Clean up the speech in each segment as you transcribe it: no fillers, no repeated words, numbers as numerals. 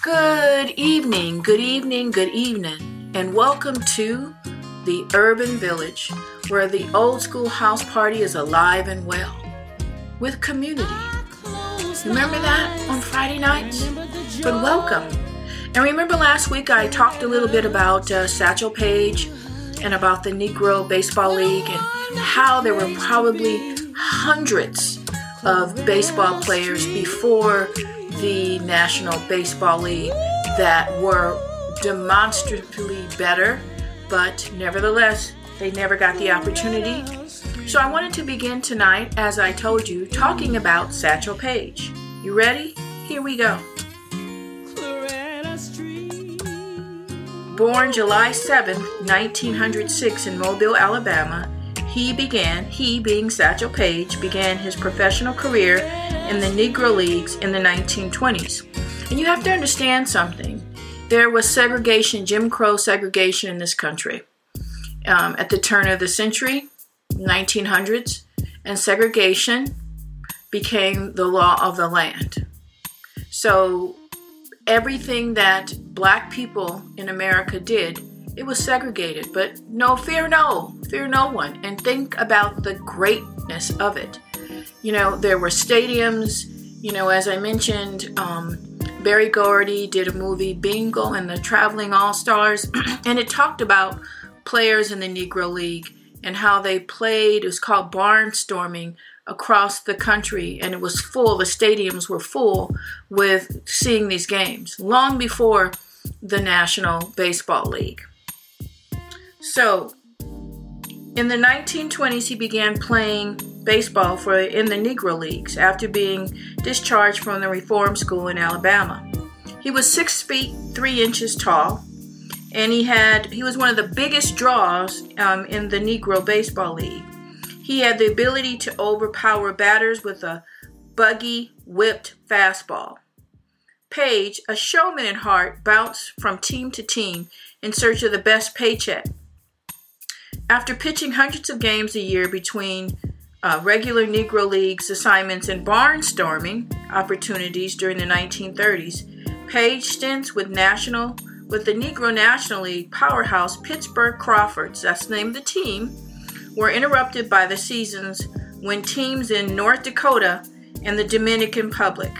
Good evening, good evening, good evening, and welcome to the Urban Village, where the old school house party is alive and well, with community. Remember that on Friday nights? But welcome. And remember last week I talked a little bit about Satchel Paige and about the Negro Baseball League and how there were probably hundreds of baseball players before the National Baseball League that were demonstrably better, but nevertheless, they never got the opportunity. So I wanted to begin tonight, as I told you, talking about Satchel Paige. You ready? Here we go. Born July 7, 1906 in Mobile, Alabama, he being Satchel Paige, began his professional career in the Negro Leagues in the 1920s. And you have to understand something. There was segregation, Jim Crow segregation in this country at the turn of the century, 1900s, and segregation became the law of the land. So everything that black people in America did, it was segregated, but fear no one, and think about the greatness of it. There were stadiums, as I mentioned, Berry Gordy did a movie, Bingo and the Traveling All-Stars, and it talked about players in the Negro League and how they played. It was called barnstorming across the country, and it was full. The stadiums were full with seeing these games, long before the National Baseball League. So, in the 1920s, he began playing baseball in the Negro Leagues after being discharged from the Reform School in Alabama. He was 6 feet 3 inches tall, and he was one of the biggest draws in the Negro Baseball League. He had the ability to overpower batters with a buggy, whipped fastball. Paige, a showman at heart, bounced from team to team in search of the best paycheck. After pitching hundreds of games a year between regular Negro Leagues assignments and barnstorming opportunities during the 1930s, Paige stints with the Negro National League powerhouse Pittsburgh Crawfords, that's the name of the team, were interrupted by the seasons when teams in North Dakota and the Dominican Republic.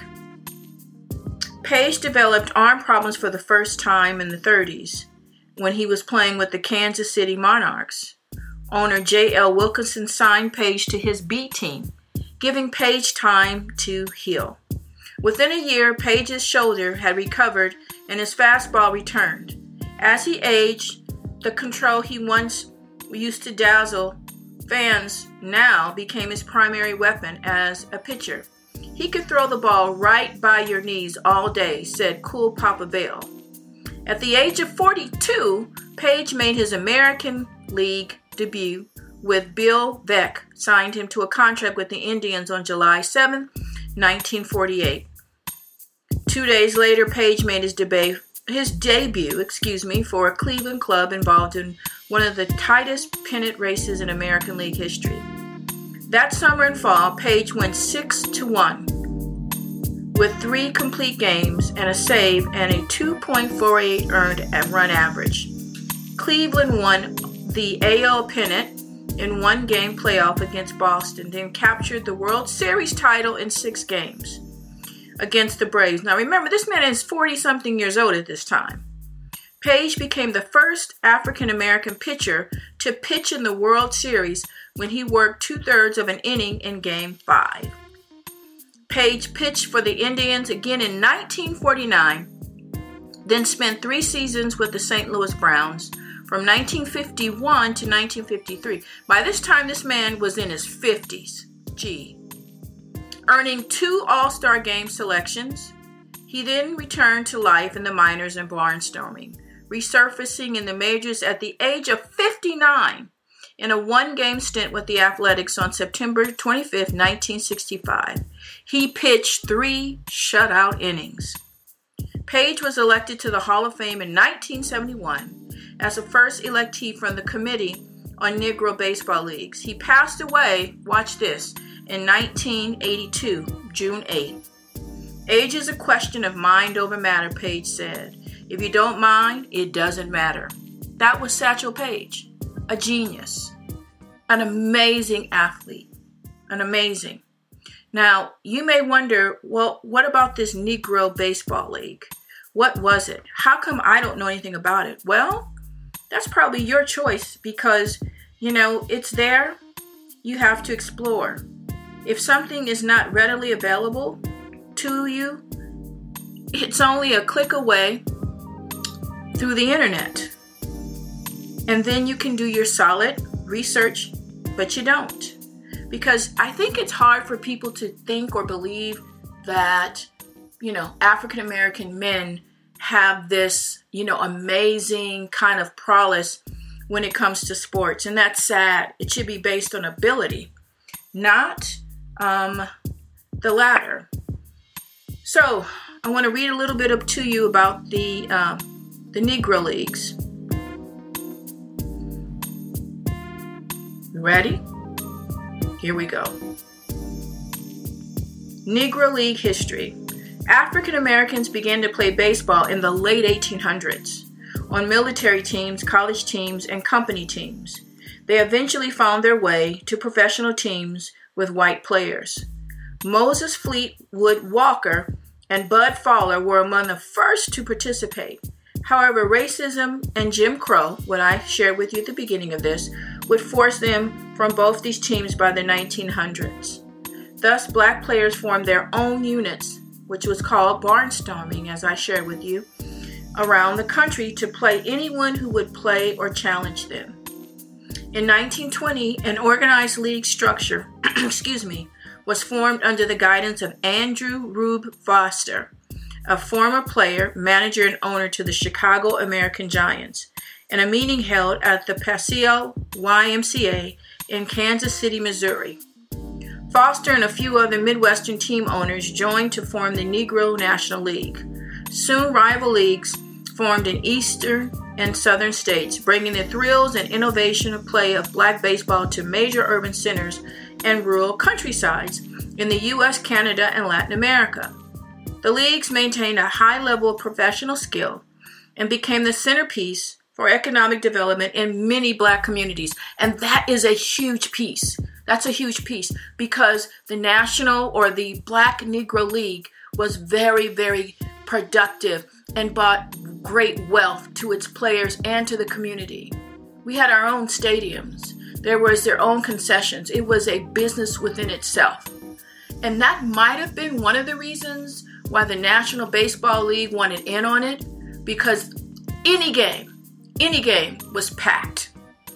Paige developed arm problems for the first time in the 30s when he was playing with the Kansas City Monarchs. Owner J.L. Wilkinson signed Paige to his B team, giving Paige time to heal. Within a year, Paige's shoulder had recovered and his fastball returned. As he aged, the control he once used to dazzle fans now became his primary weapon as a pitcher. He could throw the ball right by your knees all day, said Cool Papa Bell. At the age of 42, Paige made his American League debut with Bill Veeck, signed him to a contract with the Indians on July 7, 1948. 2 days later, Paige made his debut for a Cleveland club involved in one of the tightest pennant races in American League history. That summer and fall, Paige went 6-1 with 3 complete games and a save and a 2.48 earned run average. Cleveland won the AL pennant in 1-game playoff against Boston, then captured the World Series title in 6 games against the Braves. Now remember, this man is 40-something years old at this time. Paige became the first African-American pitcher to pitch in the World Series when he worked 2/3 of an inning in Game 5. Paige pitched for the Indians again in 1949, then spent 3 seasons with the St. Louis Browns from 1951 to 1953. By this time, this man was in his 50s. Earning 2 All-Star Game selections, he then returned to life in the minors and barnstorming, resurfacing in the majors at the age of 59 in a 1-game stint with the Athletics on September 25, 1965. He pitched 3 shutout innings. Paige was elected to the Hall of Fame in 1971 as the first electee from the Committee on Negro Baseball Leagues. He passed away, watch this, in 1982, June 8. Age is a question of mind over matter, Paige said. If you don't mind, it doesn't matter. That was Satchel Paige, a genius, an amazing athlete, an amazing. Now, you may wonder, well, what about this Negro Baseball League? What was it? How come I don't know anything about it? Well, that's probably your choice because, it's there. You have to explore. If something is not readily available to you, it's only a click away through the internet. And then you can do your solid research, but you don't. Because I think it's hard for people to think or believe that, African American men have this, amazing kind of prowess when it comes to sports. And that's sad. It should be based on ability, not the latter. So I want to read a little bit up to you about the Negro Leagues. Ready? Here we go. Negro League history. African Americans began to play baseball in the late 1800s on military teams, college teams, and company teams. They eventually found their way to professional teams with white players. Moses Fleetwood Walker and Bud Fowler were among the first to participate. However, racism and Jim Crow, what I shared with you at the beginning of this, would force them from both these teams by the 1900s. Thus, black players formed their own units, which was called barnstorming, as I shared with you, around the country to play anyone who would play or challenge them. In 1920, an organized league structure, was formed under the guidance of Andrew Rube Foster, a former player, manager, and owner to the Chicago American Giants, and a meeting held at the Paseo YMCA in Kansas City, Missouri. Foster and a few other Midwestern team owners joined to form the Negro National League. Soon rival leagues formed in eastern and southern states, bringing the thrills and innovation of play of black baseball to major urban centers and rural countrysides in the U.S., Canada, and Latin America. The leagues maintained a high level of professional skill and became the centerpiece for economic development in many black communities. And that is a huge piece. That's a huge piece because the National or the Black Negro League was very, very productive and brought great wealth to its players and to the community. We had our own stadiums. There was their own concessions. It was a business within itself. And that might have been one of the reasons why the National Baseball League wanted in on it, because any game was packed.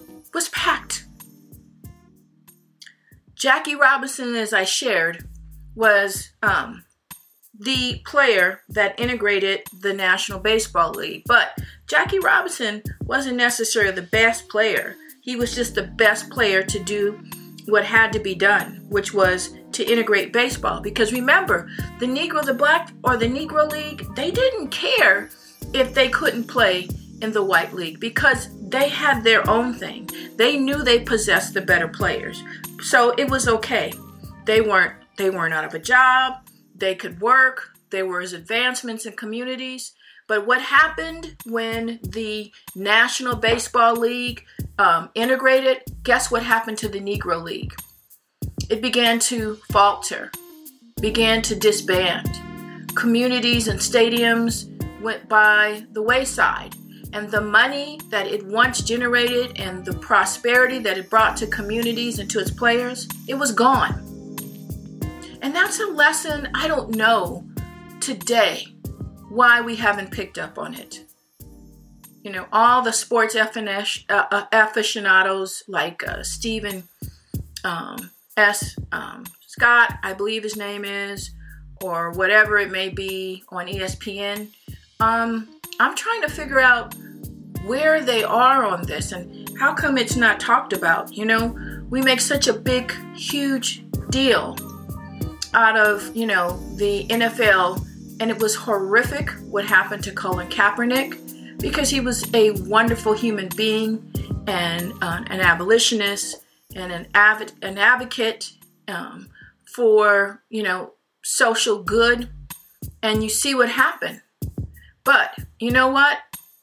Jackie Robinson, as I shared, was the player that integrated the National Baseball League. But Jackie Robinson wasn't necessarily the best player. He was just the best player to do what had to be done, which was to integrate baseball. Because remember, the Black or the Negro League, they didn't care if they couldn't play in the white league because they had their own thing. They knew they possessed the better players. So it was okay. They weren't out of a job. They could work. There was advancements in communities. But what happened when the National Baseball League integrated? Guess what happened to the Negro League? It began to falter, began to disband. Communities and stadiums went by the wayside. And the money that it once generated and the prosperity that it brought to communities and to its players, it was gone. And that's a lesson I don't know today why we haven't picked up on it. All the sports aficionados like Stephen S. Scott, I believe his name is, or whatever it may be on ESPN, I'm trying to figure out where they are on this and how come it's not talked about. We make such a big, huge deal out of, the NFL, and it was horrific what happened to Colin Kaepernick because he was a wonderful human being and an abolitionist and an advocate for, social good. and you see what happened. But you know what?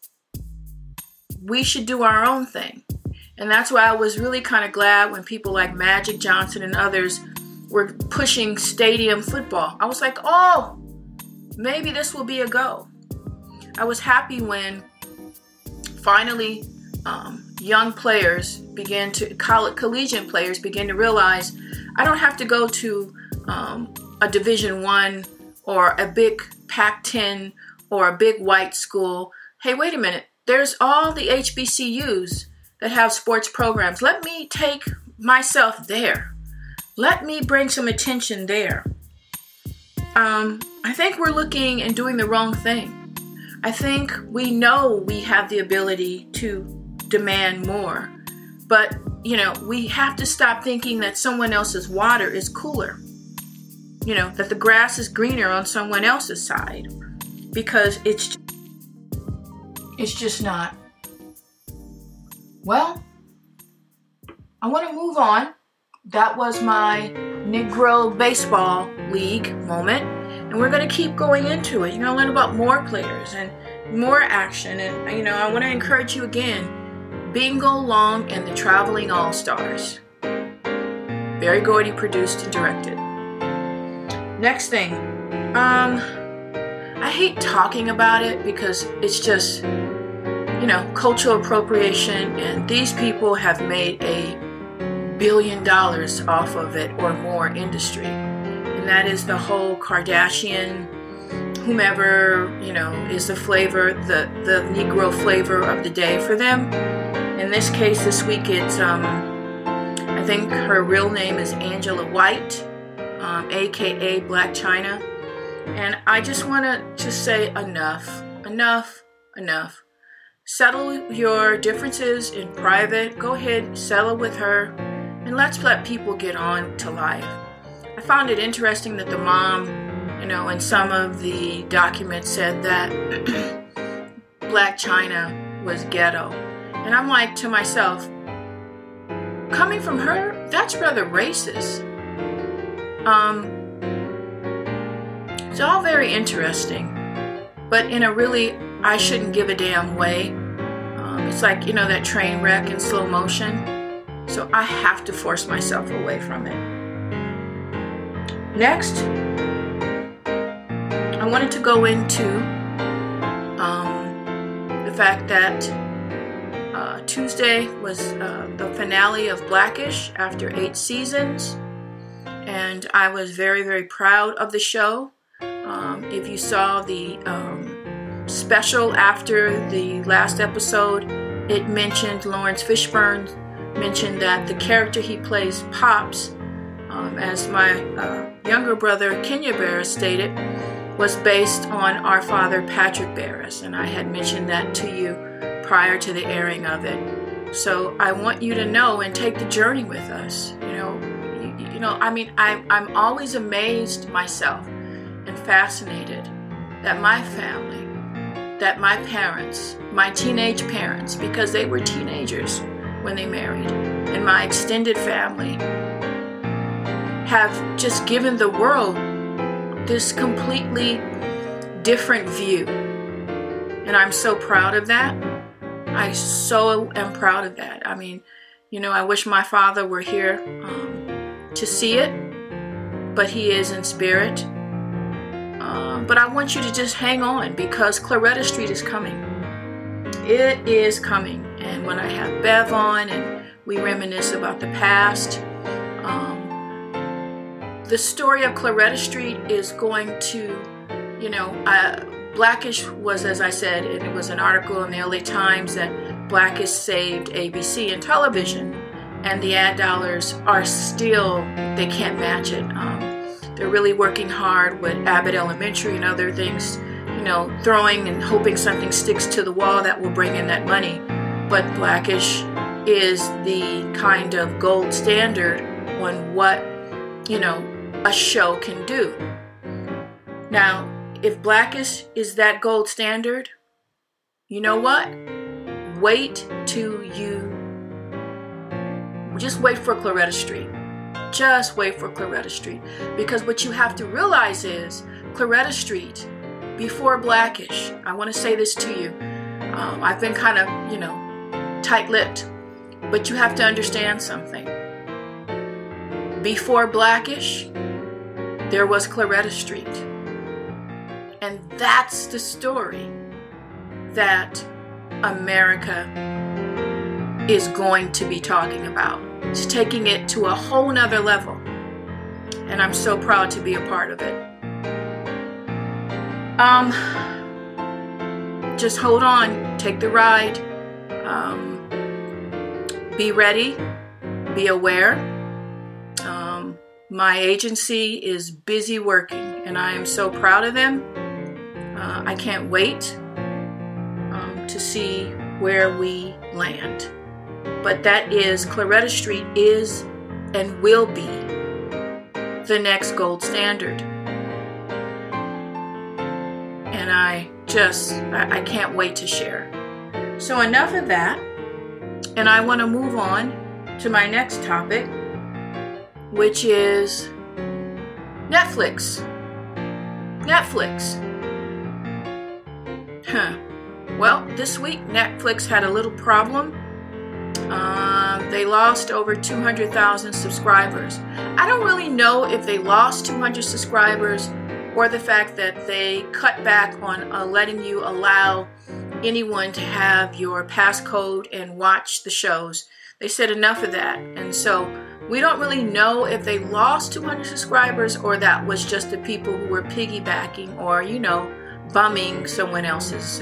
We should do our own thing. And that's why I was really kind of glad when people like Magic Johnson and others were pushing stadium football. I was like, oh, maybe this will be a go. I was happy when finally young players collegiate players began to realize I don't have to go to a Division I or a big Pac-10 or a big white school. Hey, wait a minute. There's all the HBCUs that have sports programs. Let me take myself there. Let me bring some attention there. I think we're looking and doing the wrong thing. I think we know we have the ability to demand more, but we have to stop thinking that someone else's water is cooler. That the grass is greener on someone else's side, because it's just not. Well, I want to move on. That was my Negro Baseball League moment. And we're going to keep going into it. You're going to learn about more players and more action. And, I want to encourage you again. Bingo Long and the Traveling All-Stars. Berry Gordy produced and directed. Next thing. I hate talking about it because it's just, cultural appropriation. And these people have made $1 billion off of it or more industry. And that is the whole Kardashian, whomever, is the flavor, the Negro flavor of the day for them. In this case, this week, it's, I think her real name is Angela White, a.k.a. Black China. And I just want to say enough. Settle your differences in private. Go ahead, settle with her, and let's let people get on to life. I found it interesting that the mom, in some of the documents said that Black China was ghetto. And I'm like to myself, coming from her, that's rather racist. It's all very interesting, but in a really I shouldn't give a damn way. It's like, that train wreck in slow motion. So I have to force myself away from it. Next, I wanted to go into the fact that Tuesday was the finale of Blackish after 8 seasons. And I was very, very proud of the show. If you saw the special after the last episode, it mentioned Lawrence Fishburne mentioned that the character he plays, Pops, as my younger brother Kenya Barris stated, was based on our father Patrick Barris, and I had mentioned that to you prior to the airing of it. So I want you to know and take the journey with us. I'm always amazed myself and fascinated that my family, that my parents, my teenage parents, because they were teenagers when they married, and my extended family have just given the world this completely different view. And I'm so proud of that. I so am proud of that. I wish my father were here to see it, but he is in spirit. But I want you to just hang on, because Claretta Street is coming. It is coming. And when I have Bev on and we reminisce about the past, the story of Claretta Street is going to, Blackish was, as I said, and it was an article in the LA Times that Blackish saved ABC and television, and the ad dollars are still, they can't match it. They're really working hard with Abbott Elementary and other things, throwing and hoping something sticks to the wall that will bring in that money. But Blackish is the kind of gold standard on what, a show can do. Now, if Blackish is that gold standard, you know what? Just wait for Claretta Street. Just wait for Claretta Street. Because what you have to realize is Cloretta Street, before Blackish. I want to say this to you. I've been kind of, tight-lipped, but you have to understand something. Before Blackish, there was Cloretta Street. And that's the story that America is going to be talking about. It's taking it to a whole nother level. And I'm so proud to be a part of it. Just hold on, take the ride, be ready, be aware. My agency is busy working, and I am so proud of them. I can't wait to see where we land. But that is, Cloretta Street is and will be the next gold standard. And I can't wait to share. So enough of that. And I want to move on to my next topic, which is Netflix. Well, this week Netflix had a little problem. They lost over 200,000 subscribers. I don't really know if they lost 200 subscribers or the fact that they cut back on letting you allow anyone to have your passcode and watch the shows. They said enough of that. And so we don't really know if they lost 200 subscribers or that was just the people who were piggybacking or, bumming someone else's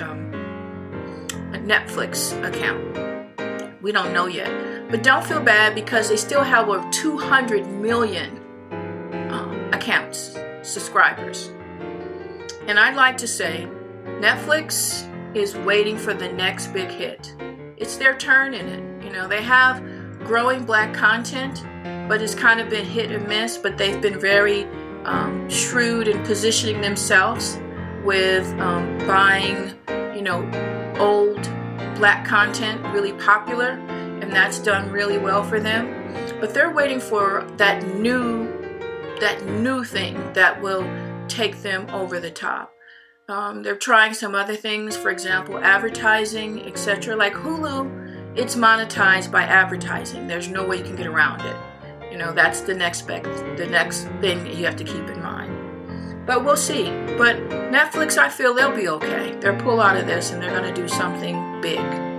Netflix account. We don't know yet. But don't feel bad because they still have over 200 million accounts, subscribers. And I'd like to say Netflix is waiting for the next big hit. It's their turn in it. They have growing black content, but it's kind of been hit and miss, but they've been very shrewd in positioning themselves with buying, old black content really popular, and that's done really well for them. But they're waiting for that new thing that will take them over the top. They're trying some other things, for example, advertising, etc. Like Hulu, it's monetized by advertising. There's no way you can get around it. That's the next thing that you have to keep in mind. But we'll see. But Netflix, I feel they'll be okay. They'll pull out of this and they're going to do something big.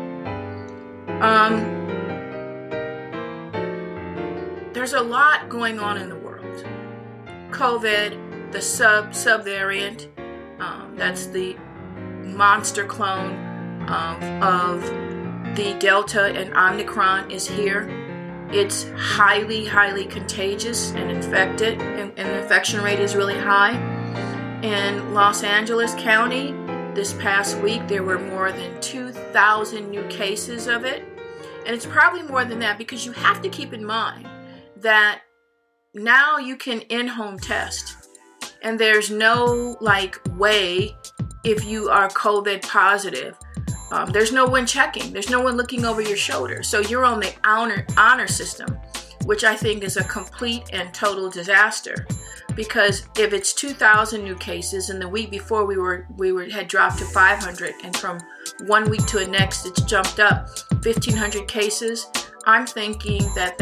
There's a lot going on in the world. COVID, the subvariant, that's the monster clone of the Delta and Omicron is here. It's highly, highly contagious and infected, and the infection rate is really high. In Los Angeles County, this past week, there were more than 2,000 new cases of it. And it's probably more than that because you have to keep in mind that now you can in-home test. And there's no way if you are COVID positive. There's no one checking. There's no one looking over your shoulder. So you're on the honor system, which I think is a complete and total disaster. Because if it's 2,000 new cases, and the week before we had dropped to 500, and from one week to the next it's jumped up 1,500 cases. I'm thinking that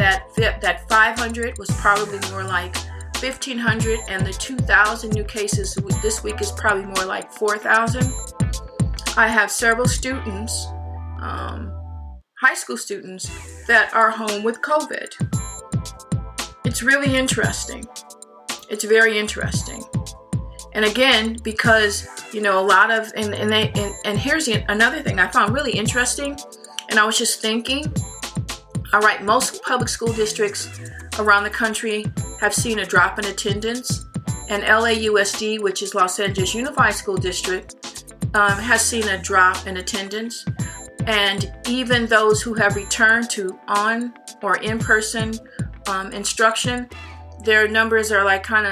500 was probably more like 1,500, and the 2,000 new cases this week is probably more like 4,000. I have several students, high school students, that are home with COVID. It's really interesting. It's very interesting. And again, because, a lot of, and here's another thing I found really interesting, and I was just thinking, all right, most public school districts around the country have seen a drop in attendance, and LAUSD, which is Los Angeles Unified School District, has seen a drop in attendance. And even those who have returned to on or in-person instruction, their numbers are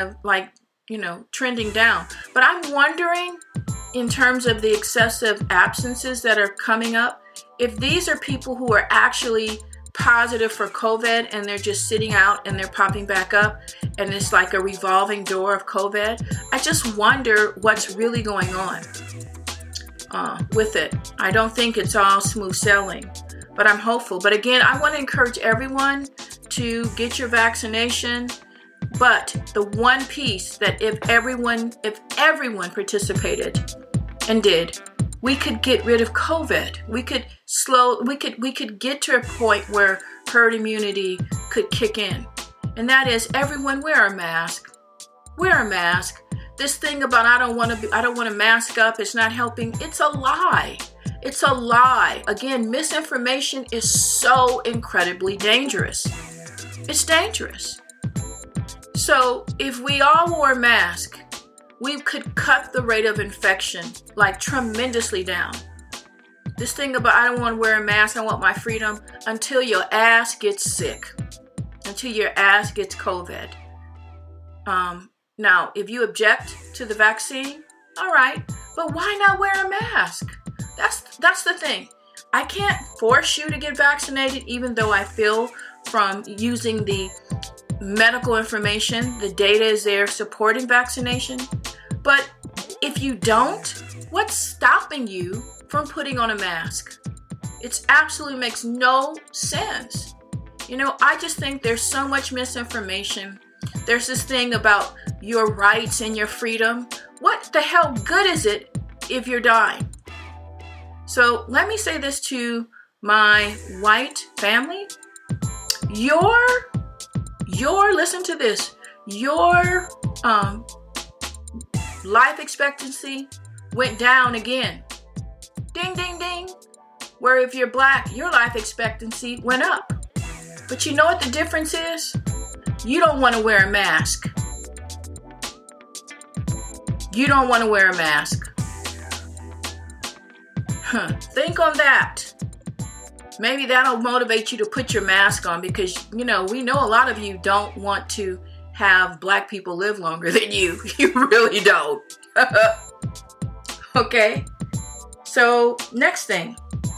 trending down. But I'm wondering, in terms of the excessive absences that are coming up, if these are people who are actually positive for COVID and they're just sitting out and they're popping back up and it's like a revolving door of COVID. I just wonder what's really going on with it. I don't think it's all smooth sailing, but I'm hopeful. But again, I want to encourage everyone to get your vaccination. But the one piece that if everyone participated and did, we could get rid of COVID. We could get to a point where herd immunity could kick in. And that is everyone wear a mask. Wear a mask. This thing about I don't want to mask up, it's not helping. It's a lie. It's a lie. Again, misinformation is so incredibly dangerous. It's dangerous. So if we all wore a mask, we could cut the rate of infection like tremendously down. This thing about I don't want to wear a mask, I want my freedom, until your ass gets sick, until your ass gets COVID. Now, if you object to the vaccine, all right, but why not wear a mask? That's the thing. I can't force you to get vaccinated, even though I feel from using the medical information, the data is there supporting vaccination. But if you don't, what's stopping you from putting on a mask? It absolutely makes no sense. I just think there's so much misinformation. There's this thing about your rights and your freedom. What the hell good is it if you're dying? So let me say this to my white family. Listen to this. Your life expectancy went down again. Ding, ding, ding. Where if you're black, your life expectancy went up. But you know what the difference is? You don't want to wear a mask. You don't want to wear a mask. Think on that. Maybe that'll motivate you to put your mask on because, we know a lot of you don't want to have black people live longer than you. You really don't. Okay. So next thing.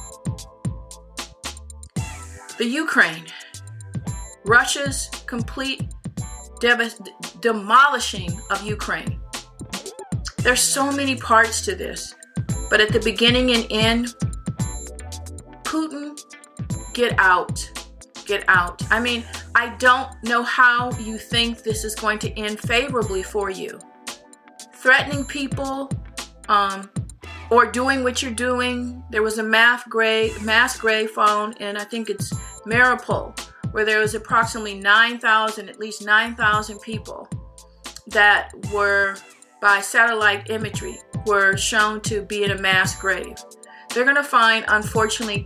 The Ukraine. Russia's complete demolishing of Ukraine. There's so many parts to this. But at the beginning and end, Putin, get out. Get out. I mean, I don't know how you think this is going to end favorably for you. Threatening people or doing what you're doing. There was a mass grave found in, I think it's Mariupol, where there was approximately at least 9,000 people that were, by satellite imagery, were shown to be in a mass grave. They're going to find, unfortunately,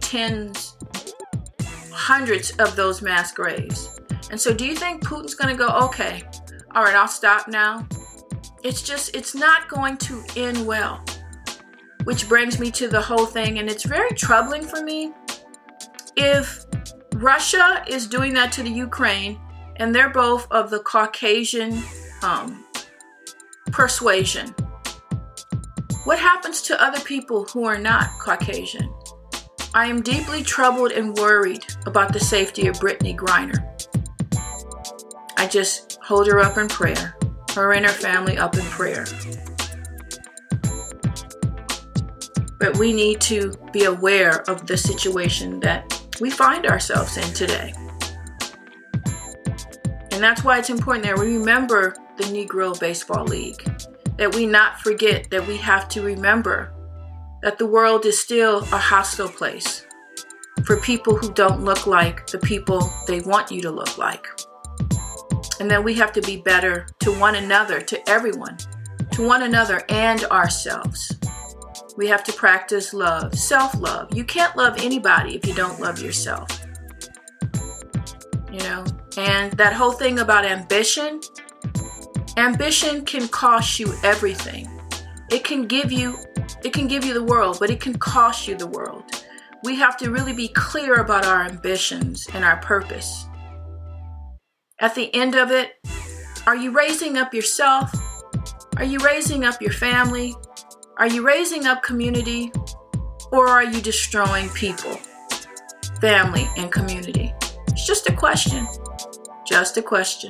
hundreds of those mass graves. And so do you think Putin's going to go, okay, all right, I'll stop now? It's not going to end well. Which brings me to the whole thing, and it's very troubling for me. If Russia is doing that to the Ukraine, and they're both of the Caucasian persuasion, what happens to other people who are not Caucasian? I am deeply troubled and worried about the safety of Brittany Griner. I just hold her up in prayer, her and her family up in prayer. But we need to be aware of the situation that we find ourselves in today. And that's why it's important that we remember the Negro Baseball League. That we not forget that we have to remember that the world is still a hostile place for people who don't look like the people they want you to look like. And that we have to be better to one another, to everyone, to one another and ourselves. We have to practice love, self-love. You can't love anybody if you don't love yourself. And that whole thing about ambition can cost you everything. It can give you the world, but it can cost you the world. We have to really be clear about our ambitions and our purpose. At the end of it, are you raising up yourself? Are you raising up your family? Are you raising up community? Or are you destroying people, family, and community? It's just a question. Just a question.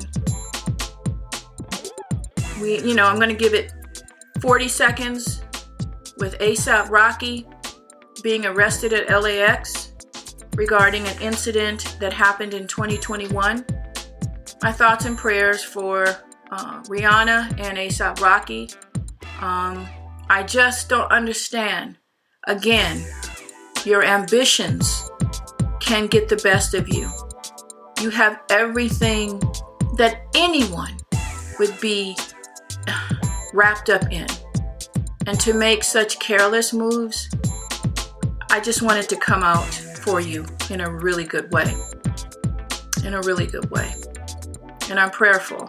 I'm going to give it 40 seconds with A$AP Rocky being arrested at LAX regarding an incident that happened in 2021. My thoughts and prayers for Rihanna and A$AP Rocky. I just don't understand. Again, your ambitions can get the best of you. You have everything that anyone would be wrapped up in. And to make such careless moves, I just wanted to come out for you in a really good way. In a really good way. And I'm prayerful.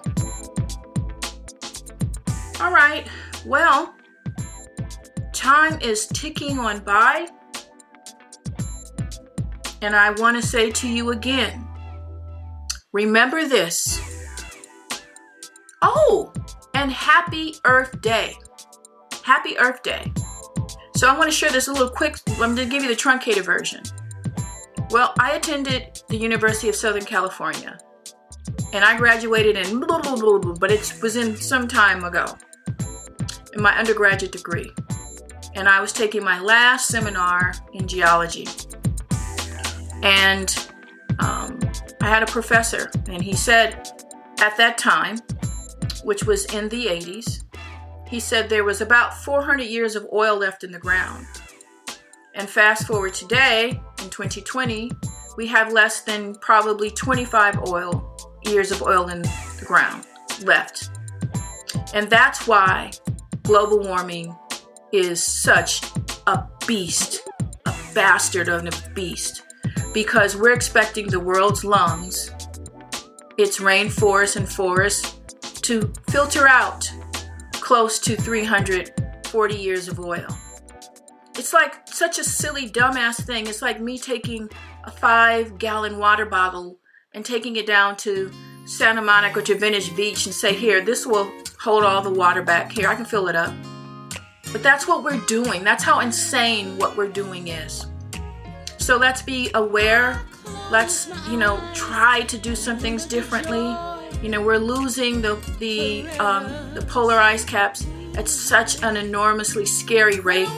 All right, well, time is ticking on by. And I want to say to you again, remember this. Oh, and happy Earth Day. Happy Earth Day. So I want to share this a little quick. I'm going to give you the truncated version. Well, I attended the University of Southern California. And I graduated in but it was in some time ago. In my undergraduate degree. And I was taking my last seminar in geology. And I had a professor, and he said at that time, which was in the 80s, he said there was about 400 years of oil left in the ground. And fast forward today, in 2020, we have less than probably 25 years of oil in the ground left. And that's why global warming is such a beast, a bastard of a beast. Because we're expecting the world's lungs, its rainforests and forests, to filter out close to 340 years of oil. It's like such a silly, dumbass thing. It's like me taking a 5-gallon water bottle and taking it down to Santa Monica to Venice Beach and say, here, this will hold all the water back. Here, I can fill it up. But that's what we're doing. That's how insane what we're doing is. So let's be aware. Let's, try to do some things differently. We're losing the polar ice caps at such an enormously scary rate.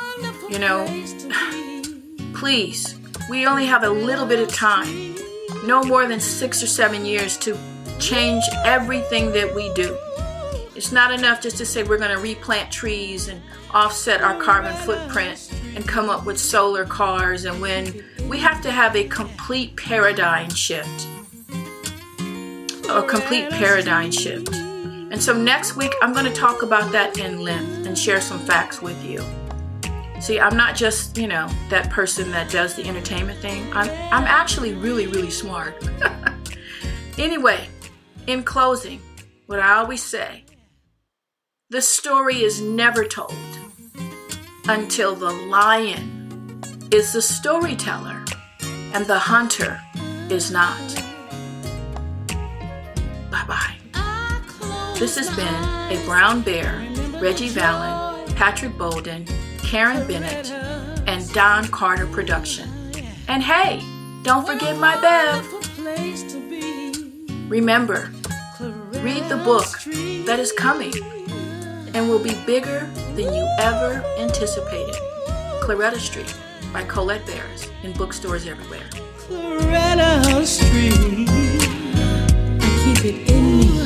Please, we only have a little bit of time, no more than 6 or 7 years to change everything that we do. It's not enough just to say we're going to replant trees and offset our carbon footprint and come up with solar cars, and when we have to have a complete paradigm shift. A complete paradigm shift. And so next week, I'm going to talk about that in length and share some facts with you. See, I'm not just, that person that does the entertainment thing. I'm actually really, really smart. Anyway, in closing, what I always say, the story is never told until the lion is the storyteller and the hunter is not. Bye-bye. This has been a Brown Bear, Reggie Vallon, Patrick Bolden, Karen Bennett, and Don Carter production. And hey, don't forget my Bev. Remember, read the book that is coming and will be bigger than you ever anticipated. Claretta Street by Colette Bears in bookstores everywhere. Claretta Street, I keep it in me.